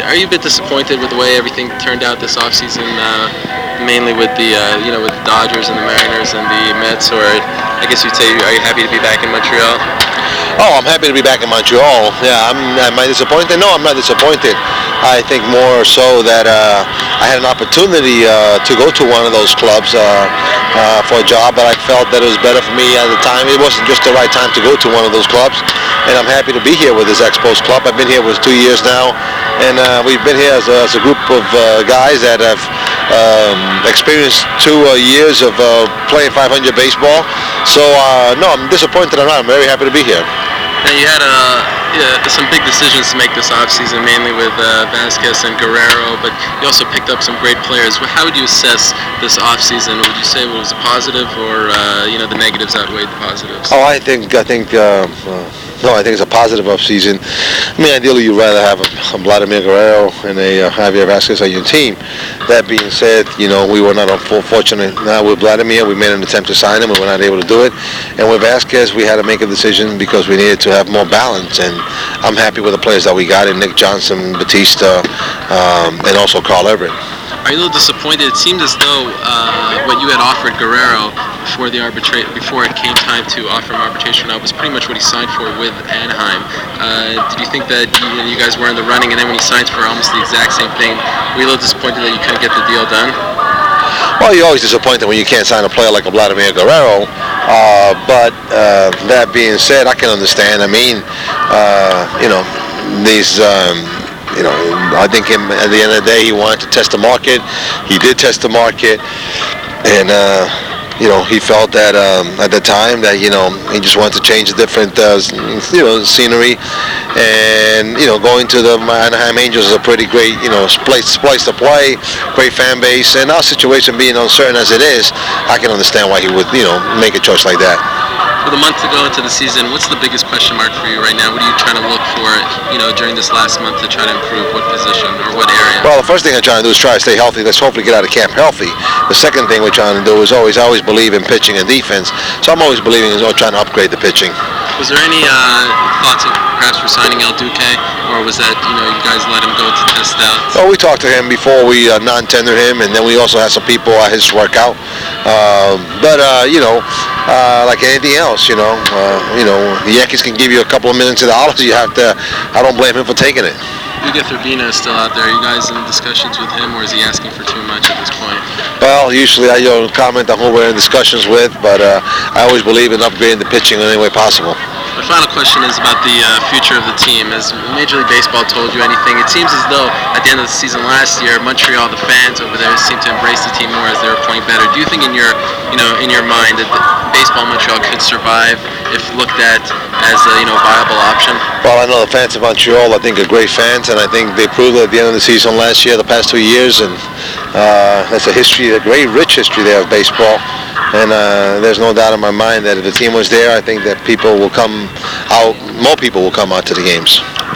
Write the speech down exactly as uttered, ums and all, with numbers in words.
Are you a bit disappointed with the way everything turned out this offseason, uh, mainly with the uh, you know with the Dodgers and the Mariners and the Mets, or I guess you'd say, are you happy to be back in Montreal? Oh, I'm happy to be back in Montreal. Yeah, I'm. Am I disappointed? No, I'm not disappointed. I think more so that uh, I had an opportunity uh, to go to one of those clubs uh, uh, for a job, but I felt that it was better for me at the time. It wasn't just the right time to go to one of those clubs, and I'm happy to be here with this Expos club. I've been here for two years now, and uh, we've been here as a, as a group of uh, guys that have um, experienced two uh, years of uh, playing five hundred baseball. So uh, no, I'm disappointed or not. I'm very happy to be here. Now you had uh, yeah, some big decisions to make this offseason, mainly with uh, Vasquez and Guerrero, but you also picked up some great players. How would you assess this offseason? Would you say it was a positive, or uh, you know the negatives outweighed the positives? Oh, I think I think uh, uh, no, I think it's a positive offseason. I mean, ideally, you'd rather have a, a Vladimir Guerrero and a uh, Javier Vasquez on your team. That being said, you know, we were not unfortunate. Now with Vladimir, we made an attempt to sign him, we were not able to do it. And with Vasquez, we had to make a decision because we needed to have more balance. And I'm happy with the players that we got in Nick Johnson, Batista, um, and also Carl Everett. Are you a little disappointed? It seemed as though uh, what you had offered Guerrero before the arbitra- before it came time to offer him arbitration, that was pretty much what he signed for with Anaheim. Uh, did you think that you, you guys were in the running, and then when he signs for almost the exact same thing, were you a little disappointed that you couldn't get the deal done? Well, you're always disappointed when you can't sign a player like a Vladimir Guerrero. Uh, but uh, that being said, I can understand. I mean, uh, you know, these. Um, You know, I think him, at the end of the day, he wanted to test the market. He did test the market, and uh, you know, he felt that um, at the time that you know he just wanted to change a different, uh, you know, scenery, and you know, going to the Anaheim Angels is a pretty great, you know, place, place to play, great fan base, and our situation being uncertain as it is, I can understand why he would, you know, make a choice like that. With a month to go into the season, what's the biggest question mark for you right now? What are you trying to look for, you know, during this last month to try to improve what position or what area? Well, the first thing I'm trying to do is try to stay healthy. Let's hopefully get out of camp healthy. The second thing we're trying to do is always, I always believe in pitching and defense. So I'm always believing in trying to upgrade the pitching. Was there any uh, thoughts of perhaps resigning El Duque, or was that, you know, you guys let him go to test out? Well, we talked to him before we uh, non-tendered him, and then we also had some people at his workout. Uh, but uh, you know, uh, like anything else, you know, uh, you know, the Yankees can give you a couple of minutes of dollars. You have to. I don't blame him for taking it. Ugueth Urbina is still out there. Are you guys in discussions with him, or is he asking for too much at this point? Well, usually I don't comment on who we're in discussions with, but uh, I always believe in upgrading the pitching in any way possible. My final question is about the uh, future of the team. Has Major League Baseball told you anything? It seems as though at the end of the season last year, Montreal, the fans over there seemed to embrace the team more as they were playing better. Do you think in your, you know, in your mind that the baseball in Montreal could survive if looked at as a, you know, viable option? Well, I know the fans of Montreal, I think, are great fans, and I think they proved it at the end of the season last year, the past two years, and uh, that's a history, a great, rich history there of baseball. And uh, there's no doubt in my mind that if the team was there, I think that people will come out, more people will come out to the games.